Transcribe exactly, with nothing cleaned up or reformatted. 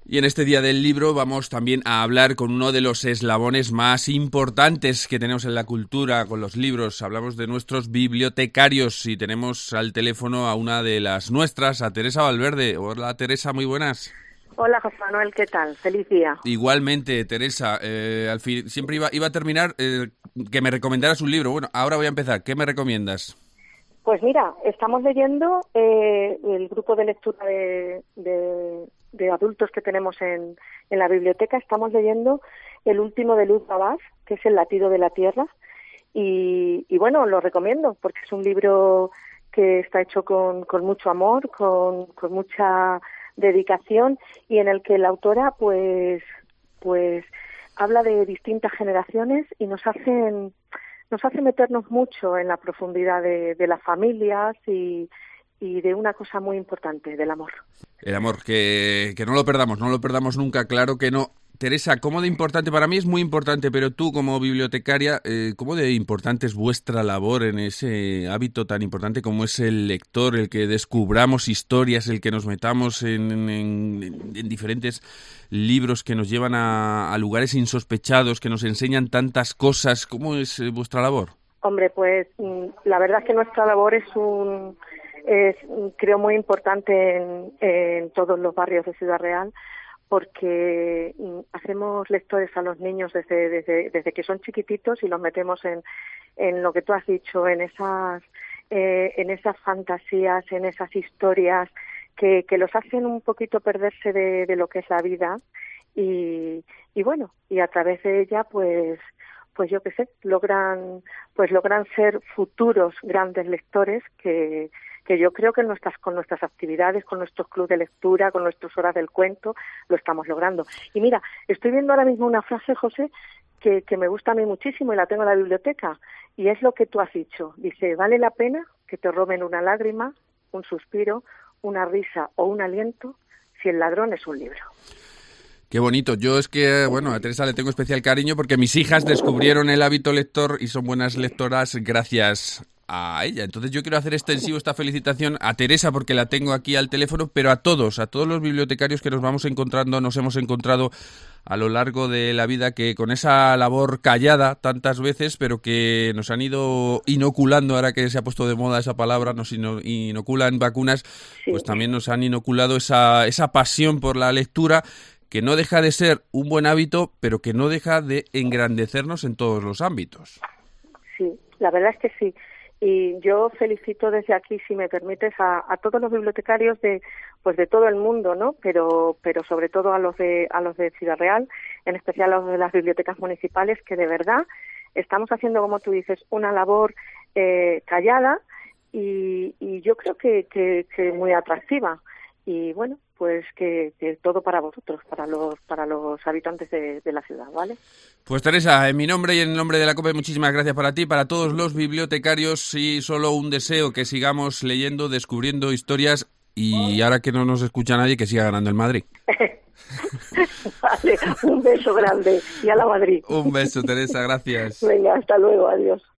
Y en este Día del Libro vamos también a hablar con uno de los eslabones más importantes que tenemos en la cultura, con los libros. Hablamos de nuestros bibliotecarios y tenemos al teléfono a una de las nuestras, a Teresa Valverde. Hola Teresa, muy buenas. Hola José Manuel, ¿qué tal? Feliz día. Igualmente, Teresa, eh, al fin, siempre iba, iba a terminar eh, que me recomendaras un libro. Bueno, ahora voy a empezar. ¿Qué me recomiendas? Pues mira, estamos leyendo eh, el grupo de lectura de, de, de adultos que tenemos en, en la biblioteca. Estamos leyendo el último de Luz Babás, que es El latido de la tierra. Y, y bueno, lo recomiendo porque es un libro que está hecho con, con mucho amor, con, con mucha dedicación y en el que la autora pues, pues habla de distintas generaciones y nos hacen... nos hace meternos mucho en la profundidad de, de las familias y, y de una cosa muy importante, del amor. El amor, que, que no lo perdamos, no lo perdamos nunca, claro que no. Teresa, ¿cómo de importante? Para mí es muy importante, pero tú como bibliotecaria, eh, ¿cómo de importante es vuestra labor en ese hábito tan importante como es el lector, el que descubramos historias, el que nos metamos en, en, en diferentes libros que nos llevan a, a lugares insospechados, que nos enseñan tantas cosas? ¿Cómo es eh, vuestra labor? Hombre, pues la verdad es que nuestra labor es un... es creo muy importante en, en todos los barrios de Ciudad Real, porque hacemos lectores a los niños desde, desde, desde que son chiquititos y los metemos en, en lo que tú has dicho, en esas, eh, en esas fantasías, en esas historias que, que los hacen un poquito perderse de, de lo que es la vida y, y bueno, y a través de ella pues pues yo qué sé, logran pues logran ser futuros grandes lectores que que yo creo que nuestras, con nuestras actividades, con nuestros clubes de lectura, con nuestras horas del cuento, lo estamos logrando. Y mira, estoy viendo ahora mismo una frase, José, que, que me gusta a mí muchísimo y la tengo en la biblioteca, y es lo que tú has dicho. Dice, vale la pena que te roben una lágrima, un suspiro, una risa o un aliento, si el ladrón es un libro. Qué bonito. Yo es que, bueno, a Teresa le tengo especial cariño porque mis hijas descubrieron el hábito lector y son buenas lectoras gracias a ella. Entonces yo quiero hacer extensivo esta felicitación a Teresa porque la tengo aquí al teléfono, pero a todos, a todos los bibliotecarios que nos vamos encontrando, nos hemos encontrado a lo largo de la vida, que con esa labor callada tantas veces, pero que nos han ido inoculando, ahora que se ha puesto de moda esa palabra, nos inoculan vacunas, sí. Pues también nos han inoculado esa, esa pasión por la lectura, que no deja de ser un buen hábito, pero que no deja de engrandecernos en todos los ámbitos. Sí, la verdad es que sí. Y yo felicito desde aquí, si me permites, a, a todos los bibliotecarios de pues de todo el mundo, ¿no? Pero pero sobre todo a los de a los de Ciudad Real, en especial a los de las bibliotecas municipales, que de verdad estamos haciendo, como tú dices, una labor eh, callada y, y yo creo que, que, que muy atractiva. Y bueno, pues que, que todo para vosotros, para los para los habitantes de, de la ciudad, ¿vale? Pues Teresa, en mi nombre y en el nombre de la COPE, muchísimas gracias para ti, para todos los bibliotecarios, y solo un deseo, que sigamos leyendo, descubriendo historias, y ahora que no nos escucha nadie, que siga ganando el Madrid. Vale, un beso grande y a la Madrid. Un beso, Teresa, gracias. Venga, hasta luego, adiós.